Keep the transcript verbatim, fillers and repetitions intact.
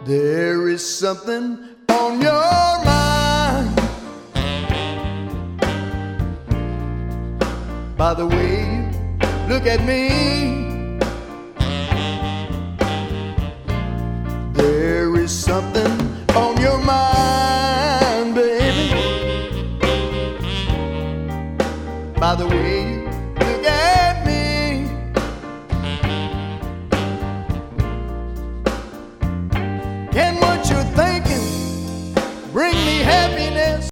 There is something on your mind. By the way you look at me, there is something on your mind.